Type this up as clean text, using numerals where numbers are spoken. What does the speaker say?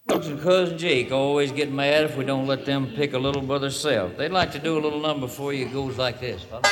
Folks and Cousin Jake always get mad if we don't let them pick a little by themselves. They'd like to do a little number for you. It goes like this, fella.